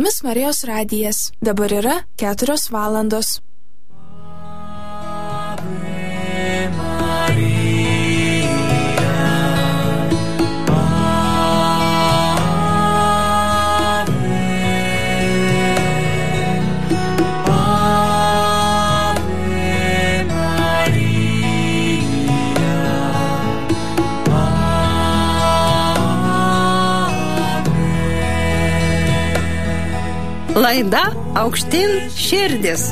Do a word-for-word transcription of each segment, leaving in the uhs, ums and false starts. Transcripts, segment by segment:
jumis Marijos radijas. Dabar yra keturios valandos. Laida Aukštyn širdis.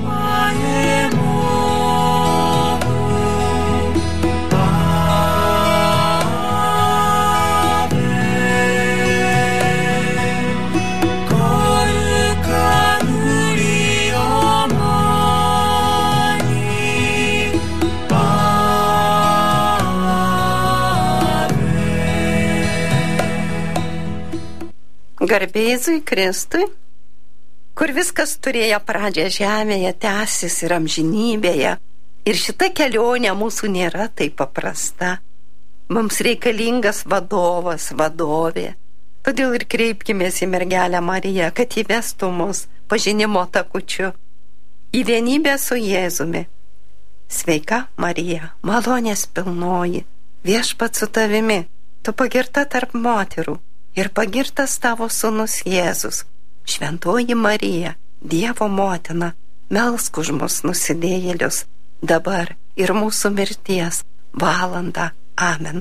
Garbė Jėzui Kristui, kur viskas turėjo pradžią žemėje, tęsis ir amžinybėje. Ir šita kelionė mūsų nėra taip paprasta. Mums reikalingas vadovas, vadovė. Todėl ir kreipkimės į mergelę Mariją, kad įvestų mus pažinimo takučiu į vienybę su Jėzumi. Sveika Marija, malonės pilnoji, viešpats su tavimi, tu pagirta tarp moterų ir pagirtas tavo sūnus Jėzus. Šventoji Marija, Dievo motina, melsk už mus nusidėjėlius, dabar ir mūsų mirties valandą. Amen.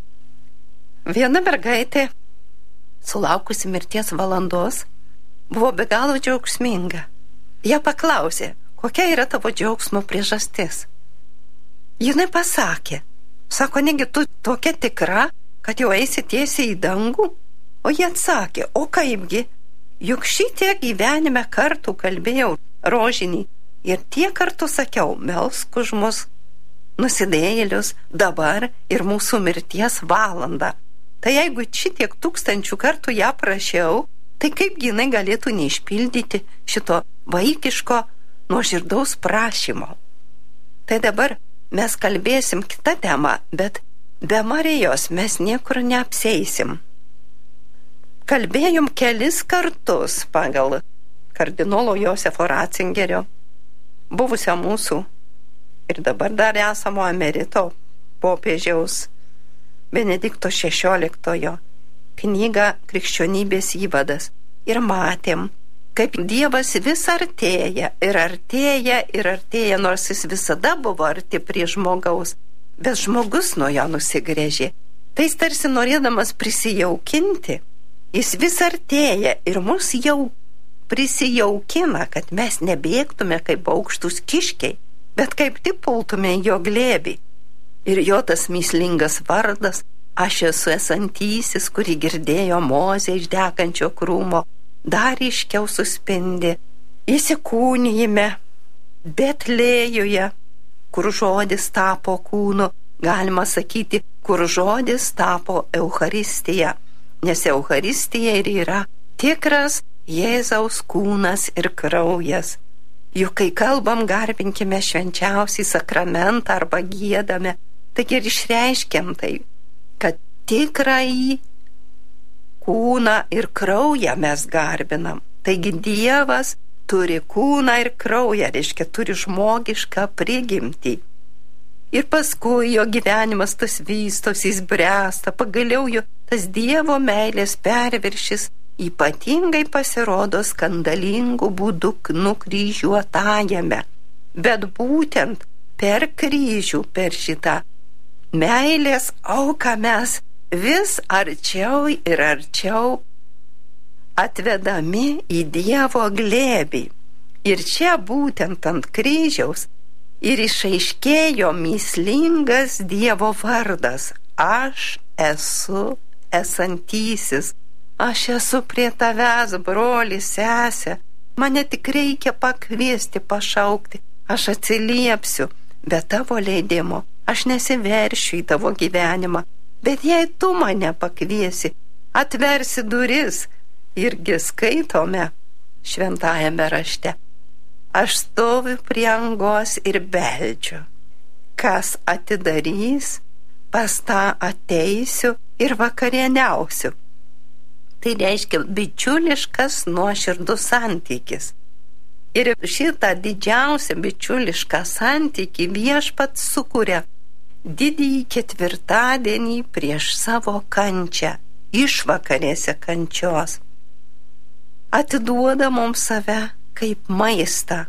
Viena mergaitė, sulaukusi mirties valandos, buvo be galo džiaugsminga. Ją paklausė, kokia yra tavo džiaugsmo priežastis. Jinai pasakė, sako, negi tu tokia tikra, kad jau eisi tiesiai į dangų? O jie atsakė, o kaipgi? Juk šitiek gyvenime kartų kalbėjau rožinį ir tiek kartų sakiau, melsk už mus nusidėjėlius, dabar ir mūsų mirties valandą. Tai jeigu šitiek tūkstančių kartų ją prašiau, tai kaip jinai galėtų neišpildyti šito vaikiško nuoširdaus prašymo. Tai dabar mes kalbėsim kitą temą, bet be Marijos mes niekur neapseisim. Kalbėjom kelis kartus pagal kardinolo Josefo Ratzingerio, buvusio mūsų ir dabar dar esamo emerito popiežiaus Benedikto šešioliktojo knygą Krikščionybės įvadas. Ir matėm, kaip Dievas vis artėja ir artėja ir artėja, nors jis visada buvo arti prie žmogaus, bet žmogus nuo jo nusigręžė. Tai jis tarsi norėdamas prisijaukinti, jis vis artėja ir mus jau prisijaukina, kad mes nebėgtume kaip aukštus kiškiai, bet kaip tik pultume jo glėbį. Ir jo tas mįslingas vardas, aš esu esantysis, kurį girdėjo Mozė iš degančio krūmo, dar ryškiau suspindi įsikūnijime Betlėjuje, kur žodis tapo kūnu, galima sakyti, kur žodis tapo Eucharistija. Nes Eucharistija ir yra tikras Jėzaus kūnas ir kraujas. Juk kai kalbam, garbinkime švenčiausią sakramentą arba giedame, taigi ir išreiškiam tai, kad tikrąjį kūną ir kraują mes garbinam. Taigi Dievas turi kūną ir kraują, reiškia turi žmogišką prigimtį. Ir paskui jo gyvenimas tas vystos, jis bręsta, pagaliau jo tas Dievo meilės perviršis ypatingai pasirodo skandalingų būdų nukryžiuotajame. Bet būtent per kryžių, per šitą meilės auką mes vis arčiau ir arčiau atvedami į Dievo glėbį. Ir čia būtent ant kryžiaus ir išaiškėjo mįslingas Dievo vardas. Aš esu esantysis. Aš esu prie tavęs, broli, sesė. Mane tik reikia pakviesti, pašaukti. Aš atsiliepsiu, be tavo leidimo. Aš nesiveršiu į tavo gyvenimą. Bet jei tu mane pakviesi, atversi duris, irgi skaitome šventajame rašte. Aš stoviu prie angos ir beldžiu. Kas atidarys, pas tą ateisiu ir vakarieniausiu. Tai reiškia bičiuliškas nuoširdus santykis. Ir šitą didžiausią bičiulišką santykį Viešpats sukuria didįjį ketvirtadienį prieš savo kančią, išvakarėse kančios. Atiduoda mums save kaip maistą.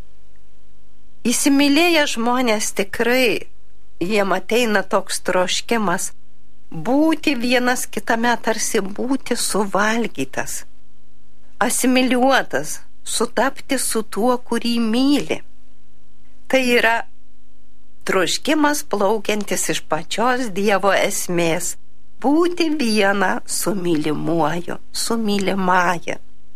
Įsimylėję žmonės tikrai, jiem ateina toks troškimas būti vienas kitame, tarsi būti suvalgytas, asimiliuotas, sutapti su tuo, kurį myli. Tai yra troškimas plaukiantis iš pačios Dievo esmės, būti viena su mylimuoju, su mylimąja.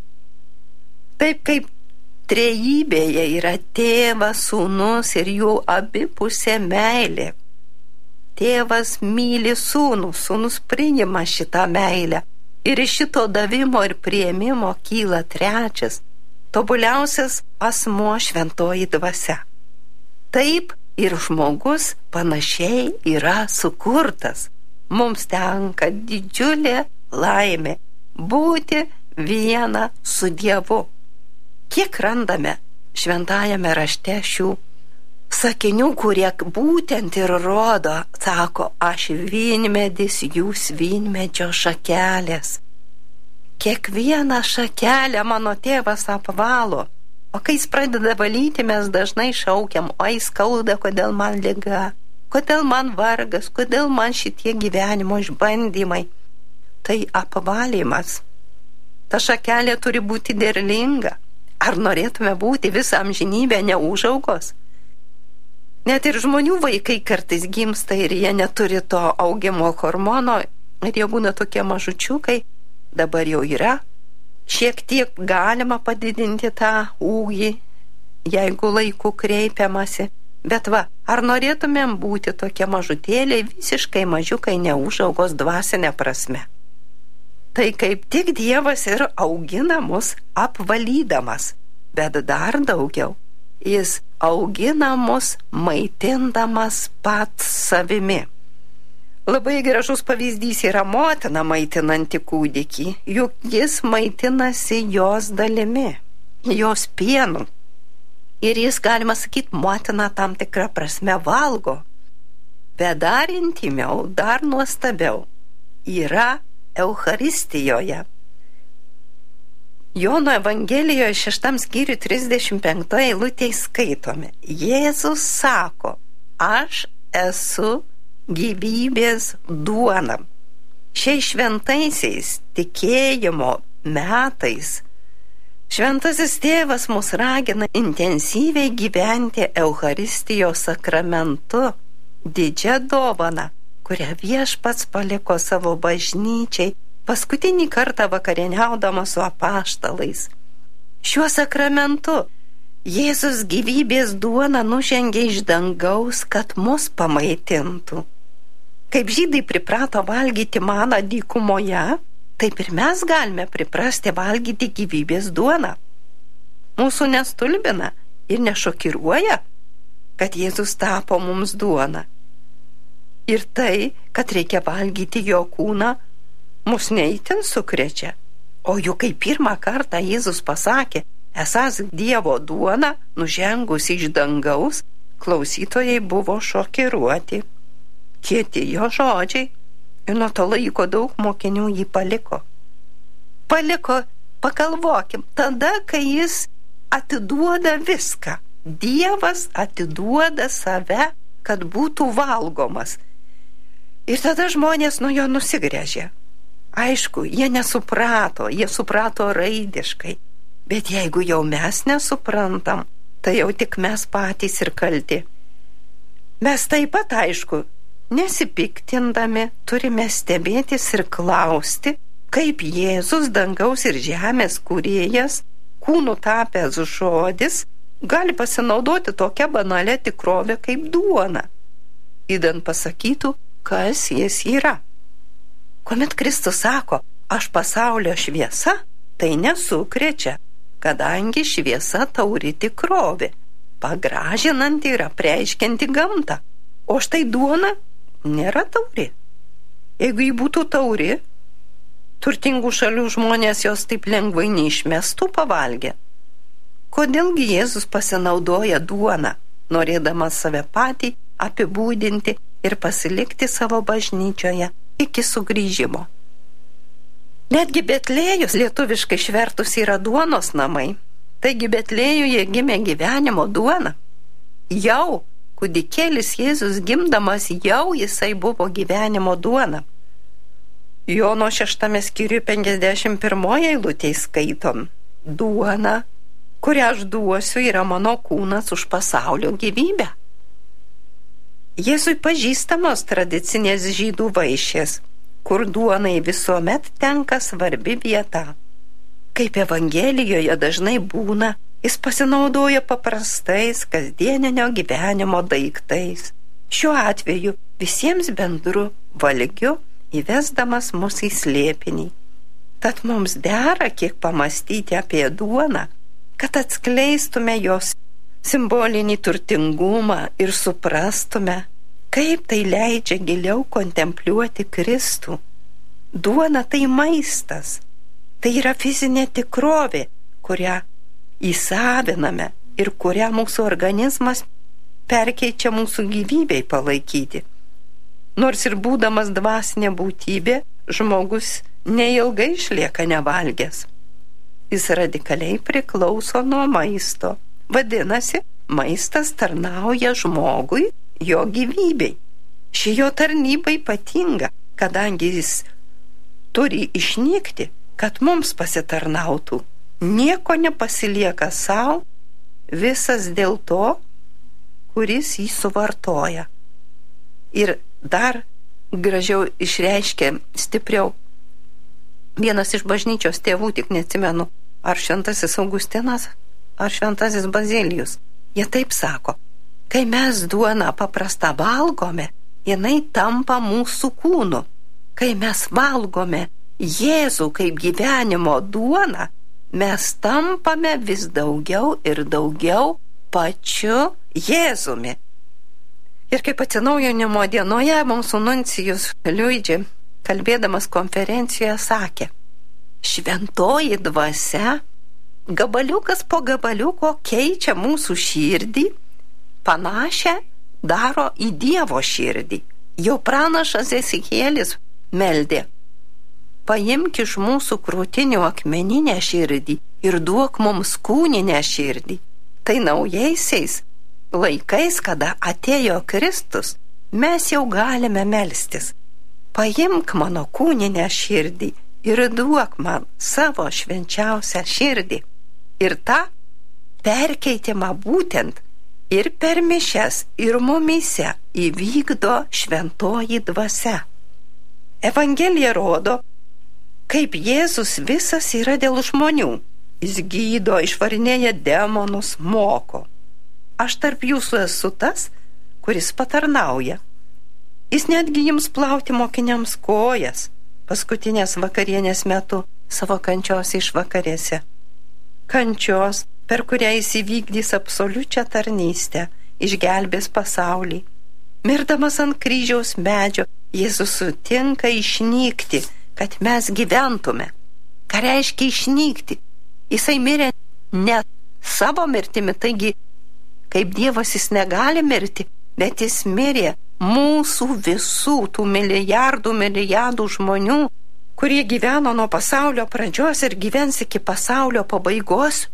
Taip kaip trejybėje yra tėvas, sūnus ir jų abipusė meilė. Tėvas myli sūnų, sūnus priima šitą meilę ir iš šito davimo ir priėmimo kyla trečias, tobuliausias asmuo, šventoji dvasia. Taip ir žmogus panašiai yra sukurtas. Mums tenka didžiulė laimė būti viena su Dievu. Kiek randame šventajame rašte šių sakinių, kurie būtent ir rodo, sako, aš vynmedis, jūs vynmedžio šakelės. Kiekvieną šakelę mano tėvas apvalo, o kai jis pradeda valyti, mes dažnai šaukiam, oi skauda, kodėl man liga, kodėl man vargas, kodėl man šitie gyvenimo išbandymai. Tai apvalymas. Ta šakelė turi būti derlinga. Ar norėtume būti visą amžinybę neužaugos? Net ir žmonių vaikai kartais gimsta ir jie neturi to augimo hormono ir jie būna tokie mažučiukai. Dabar jau yra šiek tiek galima padidinti tą ūgį, jeigu laiku kreipiamasi. Bet va, ar norėtumėm būti tokie mažutėliai, visiškai mažiukai neužaugos dvasinė prasme? Tai kaip tik Dievas ir augina mus apvalydamas, bet dar daugiau. Jis augina mus maitindamas pats savimi. Labai gražus pavyzdys yra motina maitinanti kūdikį, juk jis maitinasi jos dalimi, jos pienu. Ir jis, galima sakyti, motina tam tikrą prasme valgo. Bet dar intimiau, dar nuostabiau yra Eucharistijoje. Jono Evangelijoje šeštam skyriui trisdešimt penktoje eilutėje skaitome. Jėzus sako, aš esu gyvybės duona. Šiais šventaisiais tikėjimo metais Šventasis Tėvas mus ragina intensyviai gyventi Eucharistijos sakramentu, didžią dovaną, kurią Viešpats paliko savo bažnyčiai paskutinį kartą vakarieniaudamas su apaštalais. Šiuo sakramentu Jėzus gyvybės duona nužengė iš dangaus, kad mus pamaitintų. Kaip žydai priprato valgyti maną dykumoje, taip ir mes galime priprasti valgyti gyvybės duoną. Mūsų nestulbina ir nešokiruoja, kad Jėzus tapo mums duona. Ir tai, kad reikia valgyti jo kūną, mus neįtin sukrečia. O juk kai pirmą kartą Jėzus pasakė, esąs Dievo duona, nužengus iš dangaus, klausytojai buvo šokiruoti. Kieti jo žodžiai, ir nuo to laiko daug mokinių jį paliko. Paliko, pagalvokim, tada, kai jis atiduoda viską. Dievas atiduoda save, kad būtų valgomas. Ir tada žmonės nuo jo nusigręžė. Aišku, jie nesuprato, jie suprato raidiškai. Bet jeigu jau mes nesuprantam, tai jau tik mes patys ir kalti. Mes taip pat, aišku, nesipiktindami turime stebėtis ir klausti, kaip Jėzus, dangaus ir žemės kūrėjas, kūnų tapęs žodis, gali pasinaudoti tokią banalią tikrovę kaip duona, idant pasakytų, kas jis yra. Kuomet Kristus sako, aš pasaulio šviesa, tai nesukrečia, kadangi šviesa tauri tikrovė, pagražinanti ir apreiškianti gamtą. O štai duona nėra tauri. Jeigu ji būtų tauri, turtingų šalių žmonės jos taip lengvai neišmestų pavalgę. Kodėlgi Jėzus pasinaudoja duoną, norėdamas save patį apibūdinti ir pasilikti savo bažnyčioje iki sugrįžimo? Netgi Betlėjus lietuviškai išvertus yra duonos namai. Taigi Betlėjuje gimė gyvenimo duona. Jau kūdikėlis Jėzus gimdamas, jau jisai buvo gyvenimo duona. Jono šeštame skyriuje penkiasdešimt pirmoje eilutėje skaitom: duona, kurią aš duosiu, yra mano kūnas už pasaulio gyvybę. Jėzui pažįstamos tradicinės žydų vaišės, kur duonai visuomet tenka svarbi vieta. Kaip Evangelijoje dažnai būna, jis pasinaudoja paprastais kasdieninio gyvenimo daiktais. Šiuo atveju visiems bendru valgiu, įvesdamas mus į slėpinį. Tad mums dera kiek pamastyti apie duoną, kad atskleistume jos simbolinį turtingumą ir suprastume, kaip tai leidžia giliau kontempliuoti Kristų. Duona tai maistas, tai yra fizinė tikrovė, kurią įsaviname ir kurią mūsų organizmas perkeičia mūsų gyvybei palaikyti. Nors ir būdamas dvasinė būtybė, žmogus neilgai išlieka nevalgęs. Jis radikaliai priklauso nuo maisto. Vadinasi, maistas tarnauja žmogui, jo gyvybei. Ši jo tarnyba ypatinga, kadangi jis turi išnykti, kad mums pasitarnautų. Nieko nepasilieka savo, visas dėl to, kuris jį suvartoja. Ir dar gražiau išreiškia stipriau vienas iš bažnyčios tėvų, tik neatsimenu, ar šventasis Augustinas, ar šventasis Bazilijus. Jie taip sako: kai mes duoną paprastą valgome, jinai tampa mūsų kūnu. Kai mes valgome Jėzų kaip gyvenimo duoną, mes tampame vis daugiau ir daugiau pačiu Jėzumi. Ir kaip atsinaujinimo dienoje mūsų nuncijus Liudži, kalbėdamas konferencijoje, sakė: šventoji dvasia gabaliukas po gabaliuko keičia mūsų širdį, panašią daro į Dievo širdį. Jau pranašas Ezekielis meldė: paimk iš mūsų krūtinių akmeninę širdį ir duok mums kūninę širdį. Tai naujaisiais laikais, kada atėjo Kristus, mes jau galime melstis: paimk mano kūninę širdį ir duok man savo švenčiausią širdį. Ir tą perkeitimą būtent ir per mišias, ir mumyse įvykdo šventoji dvasia. Evangelija rodo, kaip Jėzus visas yra dėl žmonių. Jis gydo, išvarinėja demonus, moko. Aš tarp jūsų esu tas, kuris patarnauja. Jis netgi jums plauti mokiniams kojas paskutinės vakarienės metu savo kančios išvakarėse. Kančios, per kurią jis įvykdys absoliučią tarnystę, išgelbės pasaulį. Mirdamas ant kryžiaus medžio, Jėzus sutinka išnykti, kad mes gyventume. Ką reiškia išnykti? Jisai mirė ne savo mirtimi, taigi kaip Dievas jis negali mirti, bet jis mirė mūsų visų tų milijardų, milijardų žmonių, kurie gyveno nuo pasaulio pradžios ir gyvens iki pasaulio pabaigos,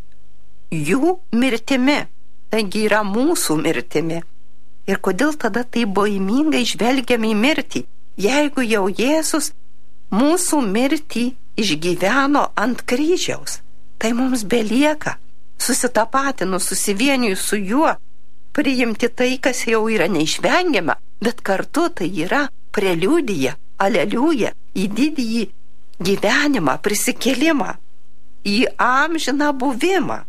jų mirtimi. Taigi yra mūsų mirtimi. Ir kodėl tada tai baimingai žvelgiame į mirtį, jeigu jau Jėzus mūsų mirtį išgyveno ant kryžiaus? Tai mums belieka, susitapatinus, susivienijus su juo, priimti tai, kas jau yra neišvengiama, bet kartu tai yra preliudija, aleliuja, į didįjį gyvenimą, prisikėlimą, į amžiną buvimą.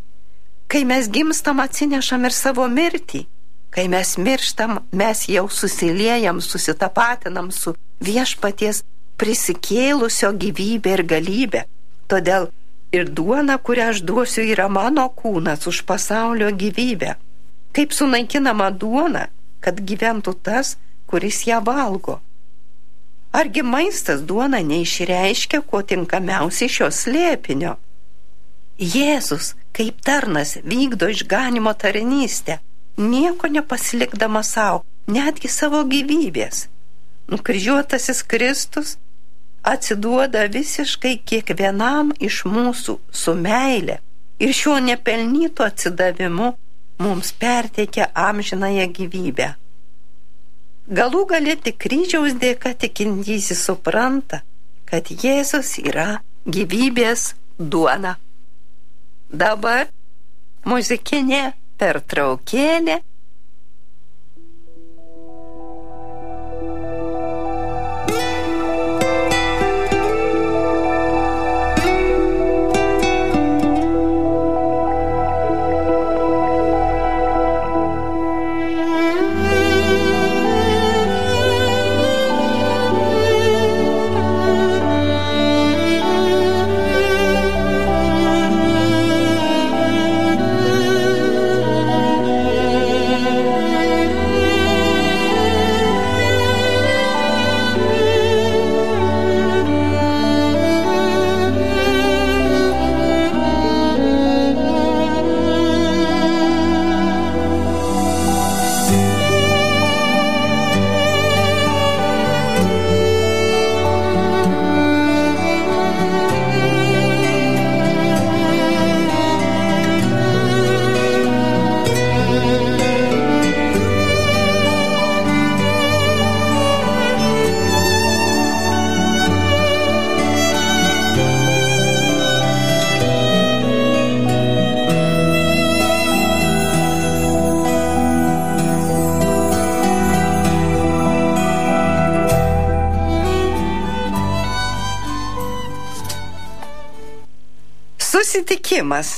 Kai mes gimstam, atsinešam ir savo mirtį. Kai mes mirštam, mes jau susiliejam, susitapatinam su viešpaties prisikėlusio gyvybė ir galybė. Todėl ir duona, kurią aš duosiu, yra mano kūnas už pasaulio gyvybę. Kaip sunaikinama duona, kad gyventų tas, kuris ją valgo. Argi maistas duona neišreiškia kuo tinkamiausiai šio slėpinio? Jėzus, kaip tarnas, vykdo išganimo tarnystę, nieko nepasilikdamas savo, netgi savo gyvybės. Nukryžiuotasis Kristus atsiduoda visiškai kiekvienam iš mūsų su meile ir šiuo nepelnytu atsidavimu mums perteikia amžinąją gyvybę. Galų gale tik kryžiaus dėka tikintysis supranta, kad Jėzus yra gyvybės duona. Dabar muzikinė pertraukėlė. Susitikimas.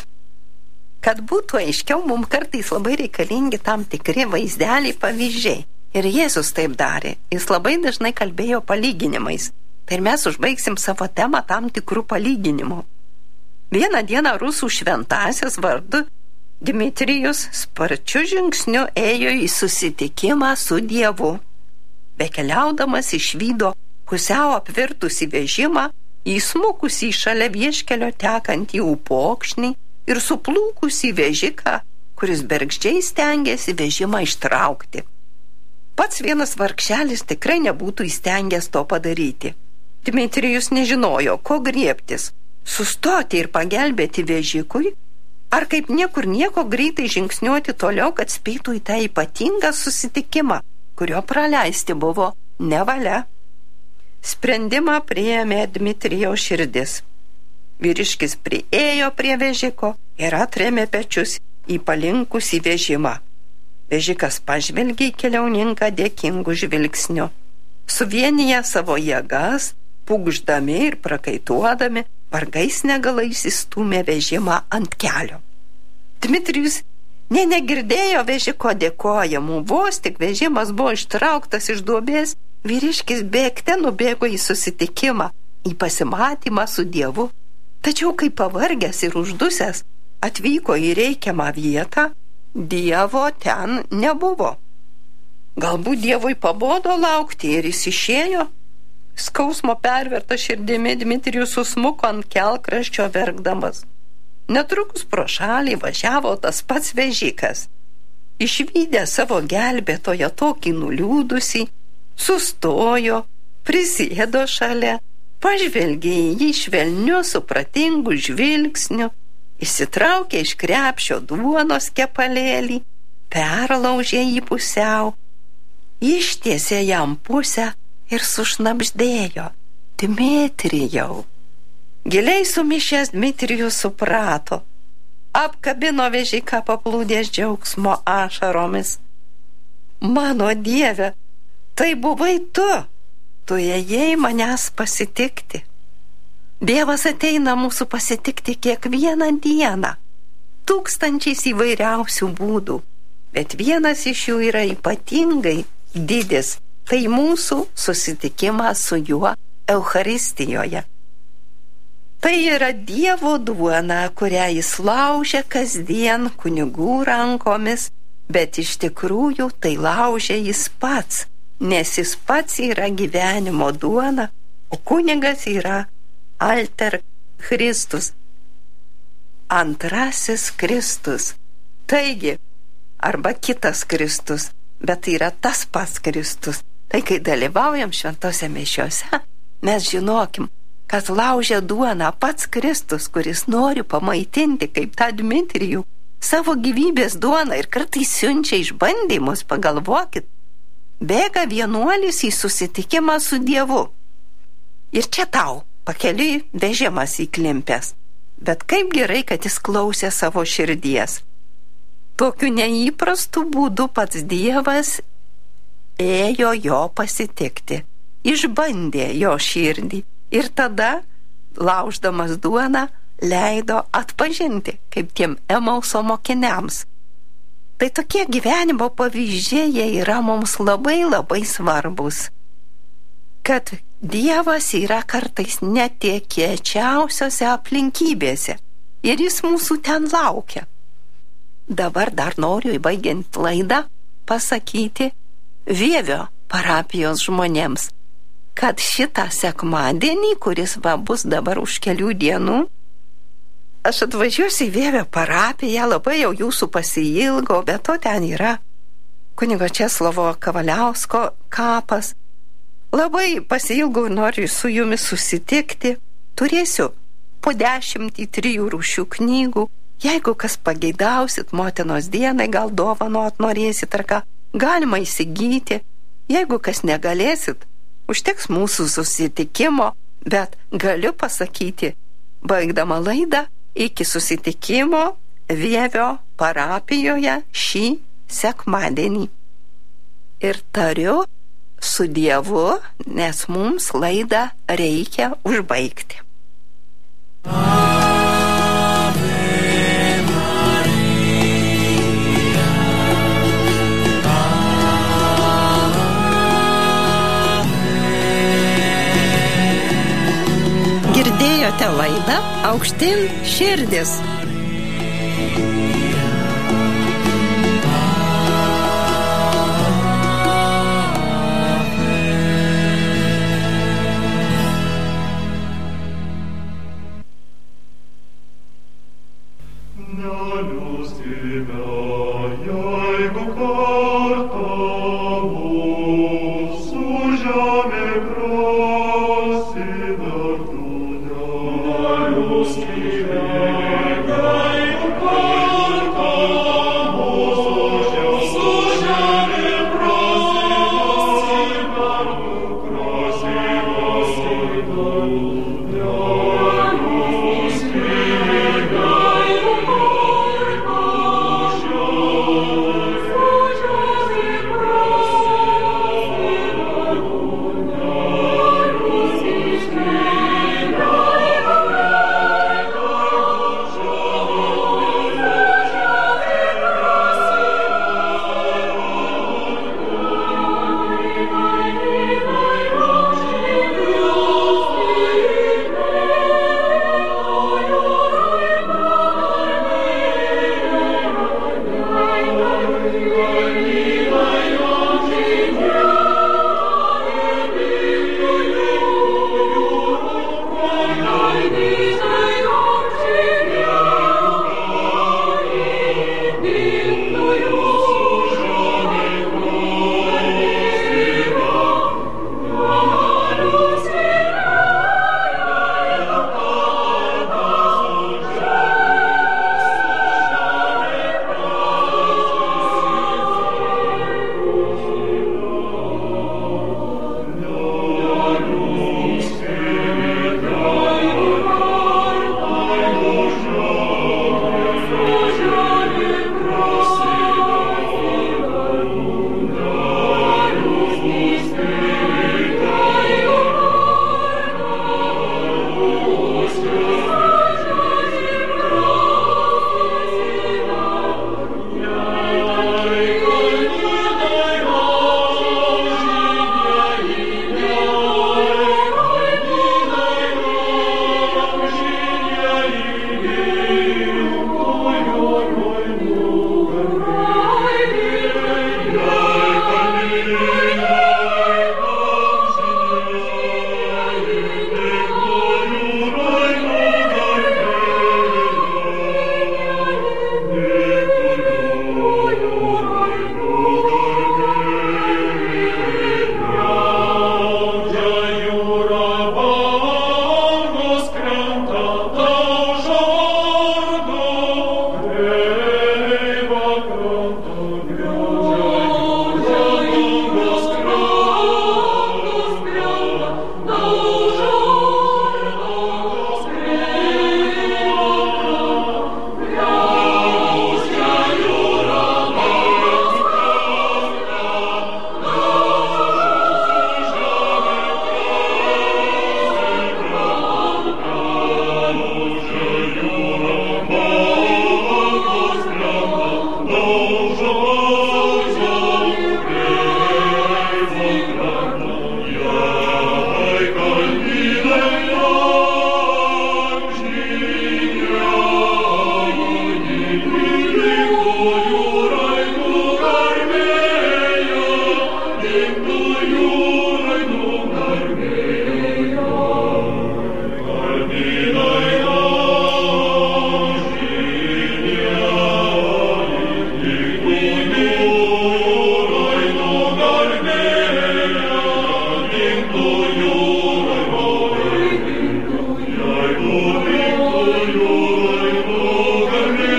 Kad būtų aiškiau, mums kartais labai reikalingi tam tikri vaizdeliai, pavyzdžiai. Ir Jėzus taip darė. Jis labai dažnai kalbėjo palyginimais. Tai mes užbaigsim savo temą tam tikrų palyginimų. Vieną dieną rusų šventasis vardu Dmitrijus sparčiu žingsniu ėjo į susitikimą su Dievu. Bekeliaudamas išvydo pusiau apvirtusį vežimą, įsmukusį šalia vieškelio tekantį upokšnį ir suplūkusį vežiką, kuris bergždžiai stengėsi vežimą ištraukti. Pats vienas vargšelis tikrai nebūtų įstengęs to padaryti. Dmitrijus nežinojo, ko griebtis – sustoti ir pagelbėti vežikui, ar kaip niekur nieko greitai žingsniuoti toliau, kad spėtų į tą ypatingą susitikimą, kurio praleisti buvo nevalia. Sprendimą priėmė Dmitrijaus širdis. Vyriškis priėjo prie vežiko ir atrėmė pečius į palinkusį vežimą. Vežikas pažvelgė į keliauninką dėkingų žvilgsniu. Suvieniję savo jėgas, pūgždami ir prakaituodami, vargais negalais įstūmė vežimą ant kelio. Dmitrijus nė negirdėjo vežiko dėkojimų, vos tik vežimas buvo ištrauktas iš duobės, vyriškis bėgte nubėgo į susitikimą, į pasimatymą su Dievu. Tačiau, kai pavargęs ir uždusęs atvyko į reikiamą vietą, Dievo ten nebuvo. Galbūt Dievui pabodo laukti ir jis išėjo? Skausmo perverta širdimi Dmitrijus susmuko ant kelkraščio verkdamas. Netrukus pro šalį važiavo tas pats vežikas. Išvydę savo gelbėtoją tokį nuliūdusį, sustojo, prisėdo šalia, pažvelgė į jį švelniu, supratingu žvilgsniu, išsitraukė iš krepšio duonos kepalėlį, perlaužė jį pusiau, ištiesė jam pusę ir sušnabždėjo: Dmitrijau. Giliai sumišęs Dmitrijus suprato, apkabino vežiką paplūdės džiaugsmo ašaromis. Mano Dieve, tai buvai tu, tu ėjai manęs pasitikti. Dievas ateina mūsų pasitikti kiekvieną dieną, tūkstančiais įvairiausių būdų, bet vienas iš jų yra ypatingai didis, tai mūsų susitikimas su juo Eucharistijoje. Tai yra Dievo duona, kurią jis laužia kasdien kunigų rankomis, bet iš tikrųjų tai laužia jis pats, nes jis pats yra gyvenimo duona, o kunigas yra alter Kristus, antrasis Kristus. Taigi, arba kitas Kristus, bet tai yra tas pats Kristus. Tai kai dalyvaujam šventose mišiose, mes žinokim, kad laužia duoną pats Kristus, kuris nori pamaitinti, kaip tą Dmitrijų, savo gyvybės duoną ir kartais siunčia išbandymus, pagalvokit. Bėga vienuolis į susitikimą su Dievu. Ir čia tau, pakeliui vežimas įklimpęs. Bet kaip gerai, kad jis klausė savo širdies. Tokiu neįprastu būdu pats Dievas ėjo jo pasitikti, išbandė jo širdį ir tada, lauždamas duoną, leido atpažinti, kaip tiem Emauso mokiniams. Tai tokie gyvenimo pavyzdžiai jie yra mums labai labai svarbus, kad Dievas yra kartais netikėčiausiose aplinkybėse ir jis mūsų ten laukia. Dabar dar noriu įbaigiant laidą pasakyti Vievio parapijos žmonėms, kad šitą sekmadienį, kuris va bus dabar už kelių dienų, aš atvažiuosiu į Vievio parapiją, labai jau jūsų pasiilgau, bet to ten yra kunigo Česlovo Kavaliausko kapas. Labai pasiilgau ir noriu su jumis susitikti. Turėsiu po dešimtį trijų rūšių knygų. Jeigu kas pageidausit motinos dienai, gal dovanot norėsit ar ką, galima įsigyti. Jeigu kas negalėsit, užteks mūsų susitikimo, bet galiu pasakyti, baigdama laidą, iki susitikimo Vievio parapijoje šį sekmadienį. Ir tariu su Dievu, nes mums laidą reikia užbaigti. Girdėjote laidą Aukštyn širdis. Sure.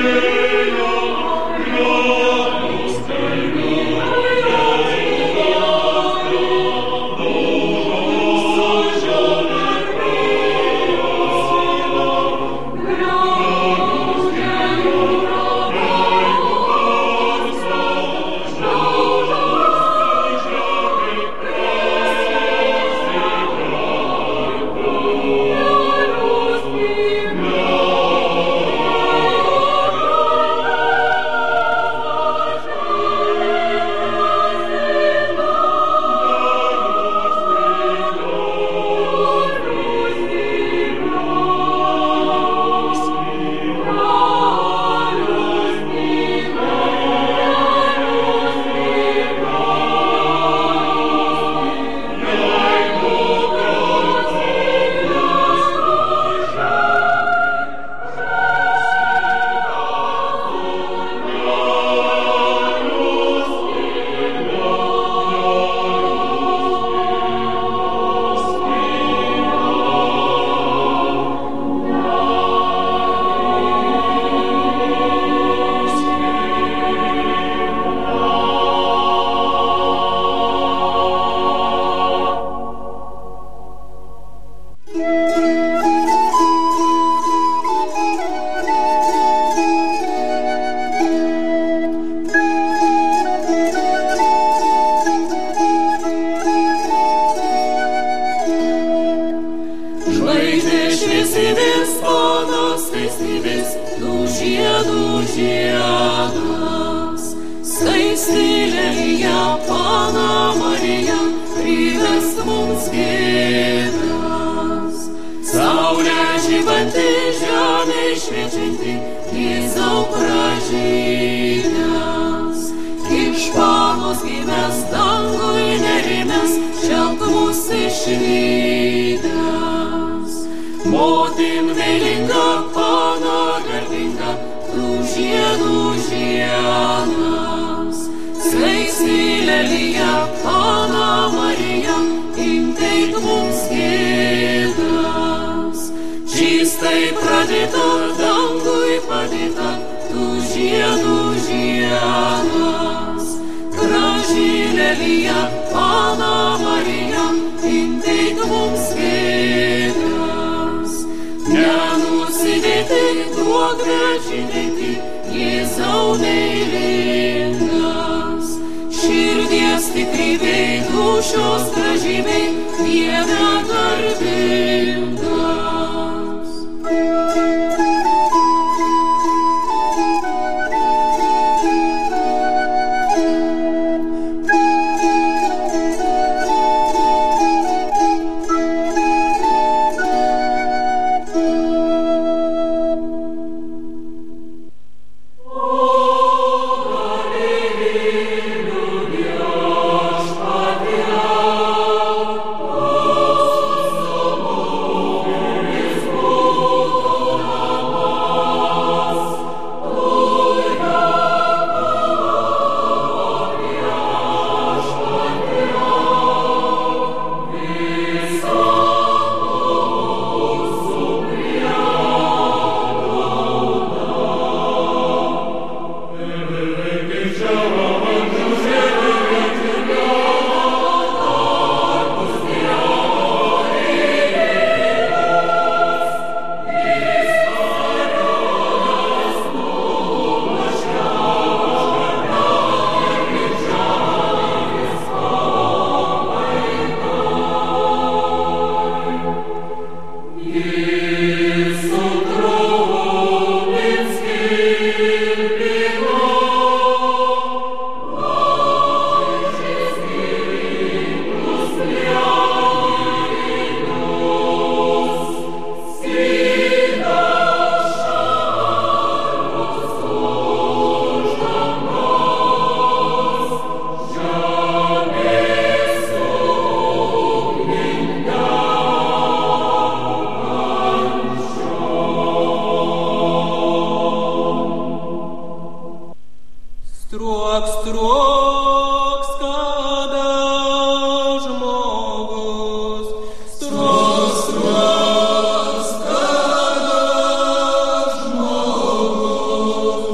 Struoks, kada žmogus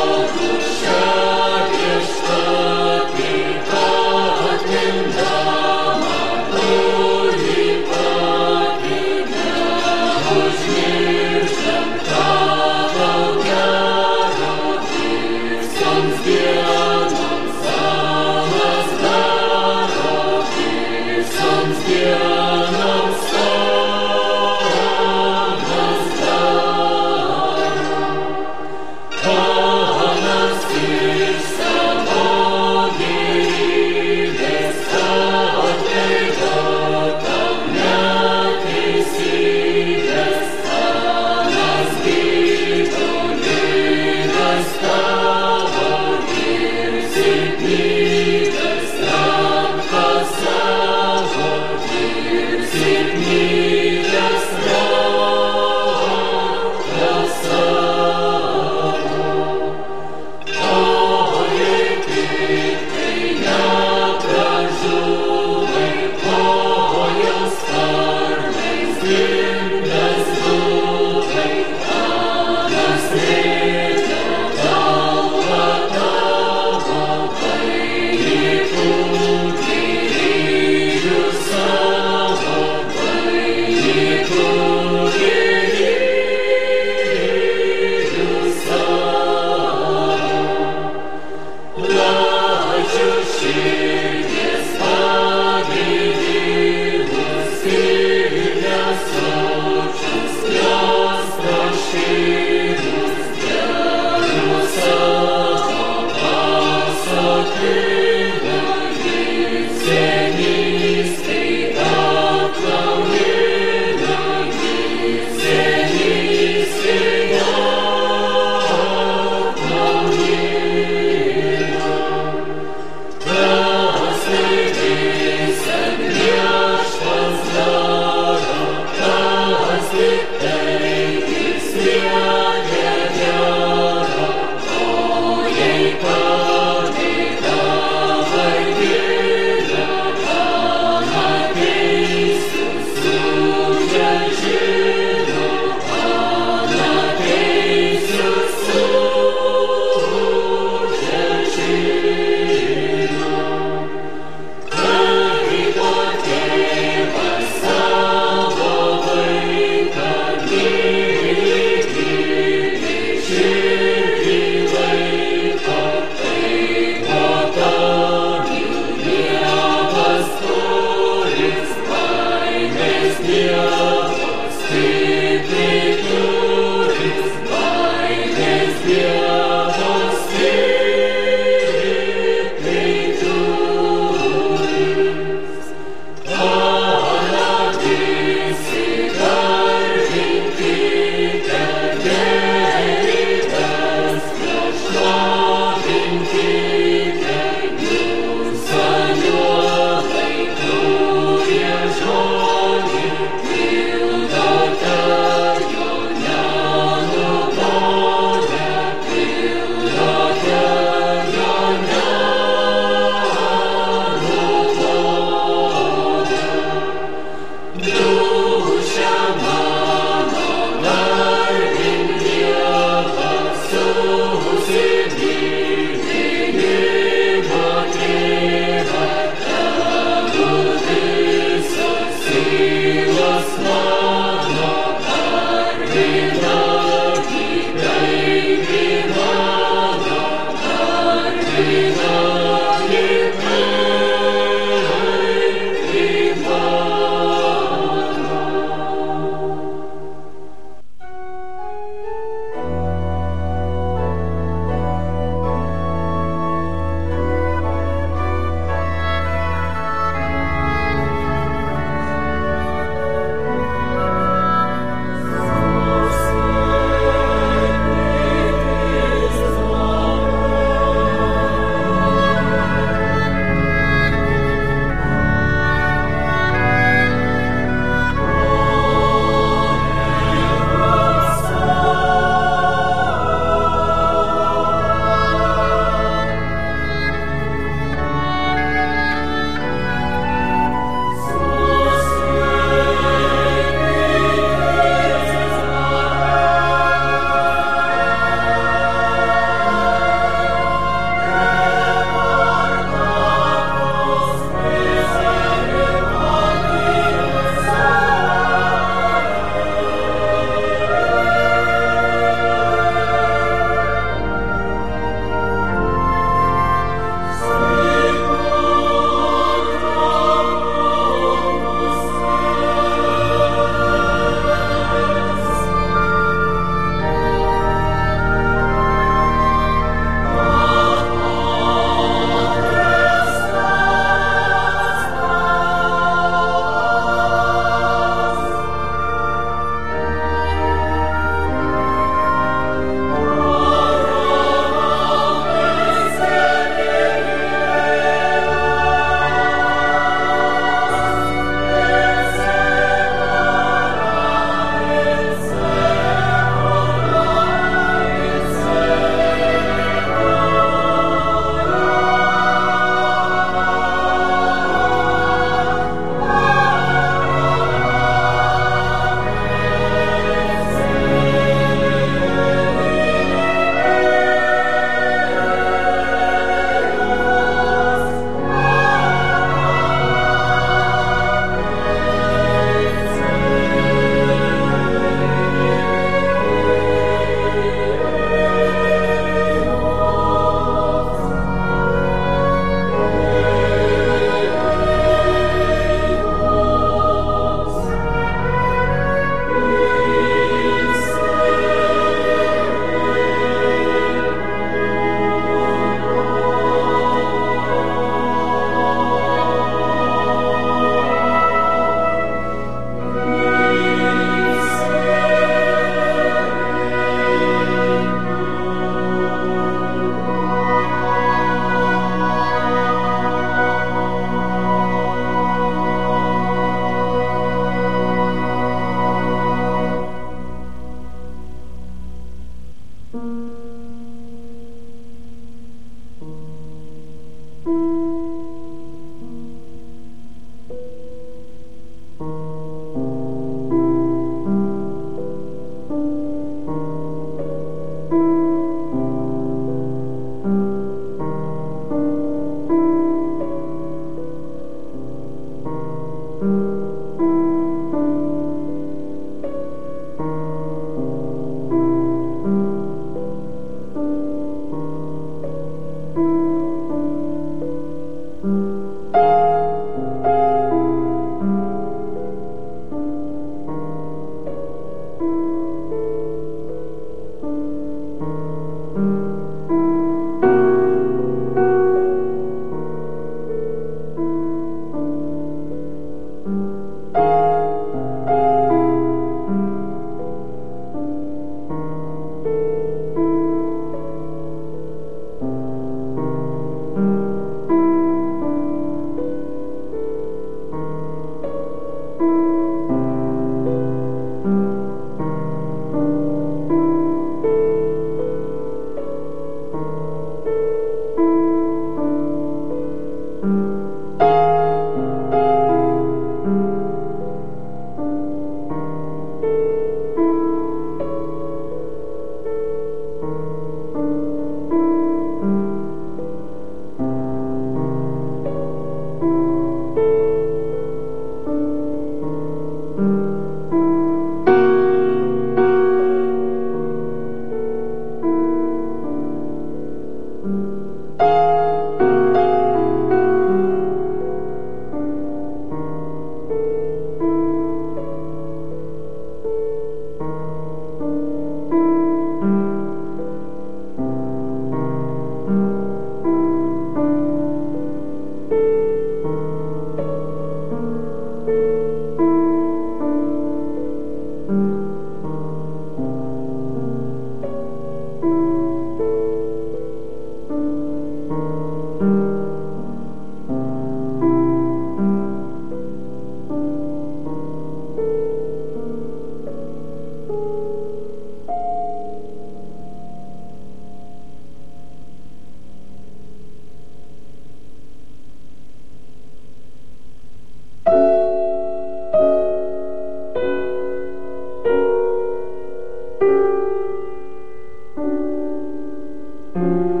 Thank you.